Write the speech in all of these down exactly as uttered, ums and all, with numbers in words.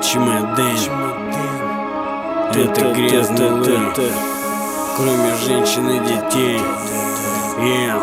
чемодан. Это грязный лэр, кроме женщин и детей. Yeah,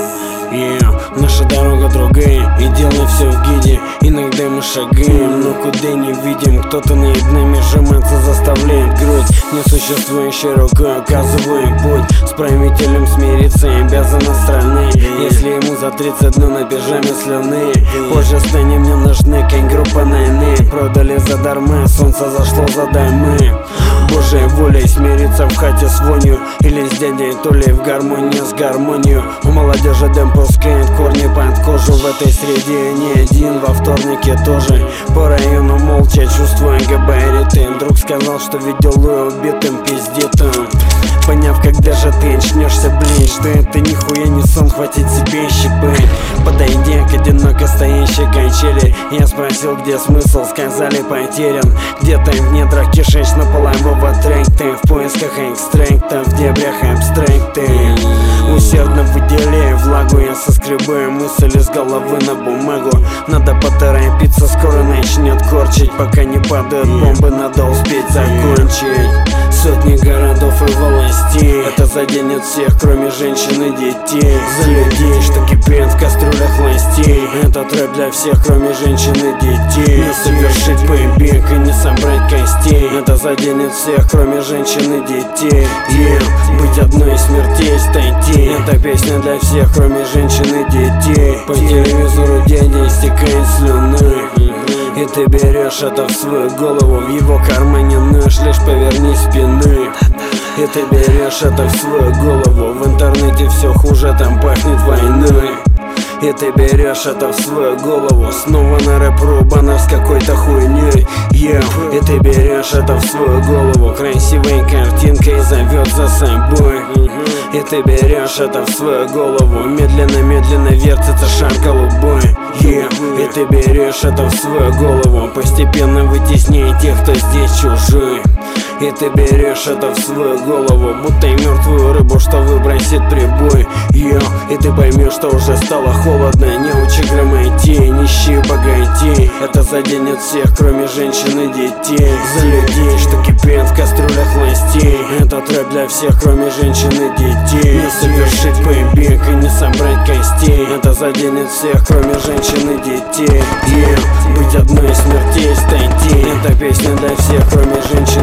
yeah. Наша дорога другая, и дело все в гиде. Иногда мы шагаем, но куда не видим. Кто-то над нами сжиматься заставляет грудь. Несуществующая рука оказывает путь. С правителем смириться обязана страны. Если ему за тридцать, но на пижаме слюны. Позже станем не нужны, как группа Найны. Продали задарма, солнце зашло за дымы. Божья воля смириться в хате с вонью. Или с дядей Толей в гармонии с гармонию. У молодежи дым пускает корни под кожу. В этой среде не один, во вторнике тоже. По району молча чувствуя габариты. Друг сказал, что видел ее убитым пиздитым. Поняв, когда же ты очнешься, блин, что это нихуя не сон, хватит себе щипы. Подойдя к одиноко стоящей качели, я спросил, где смысл, сказали потерян. Где-то в недрах кишечно-полового тракта, в поисках экстракта, в дебрях абстракты. Усердно выделяя влагу, я соскребаю мысли с головы на бумагу. Надо поторопиться, скоро начнет корчить. Пока не падают бомбы, надо успеть закончить. Сотни городов и властей, это заденет всех, кроме женщин и детей. За людей, что кипят в кастрюлях властей. Это рэп для всех, кроме женщин и детей. Не совершить побег и не собрать костей. Это заденет всех, кроме женщин и детей. Yeah. Быть одной из смертей статей. Это песня для всех, кроме женщин и детей. По телевизору дядя истекает слюной. И ты берешь это в свою голову. В его кармане нож, лишь поверни спины. И ты берешь это в свою голову. В интернете все хуже, там пахнет войной. И ты берешь это в свою голову. Снова на рэп-рубана с какой-то хуйней. Yeah. И ты берешь это в свою голову. Красивой картинкой зовет за собой. И ты берешь это в свою голову. Медленно-медленно вертится шар голубой. Yeah. И ты берешь это в свою голову. Постепенно вытесняя тех, кто здесь чужой. И ты берешь это в свою голову, будто и мертвую рыбу, что выбросит прибой. Yeah. И ты поймешь, что уже стало холодно. Не учи грамотей, нищие богатей. Это заденет всех, кроме женщин и детей. За людей, что кипят в кастрюлях властей. Этот рэп для всех, кроме женщин и детей. Не совершить побег и не собрать костей. Это заденет всех, кроме женщин и детей. Yeah. Быть одной из смертей статей. Это песня для всех, кроме женщин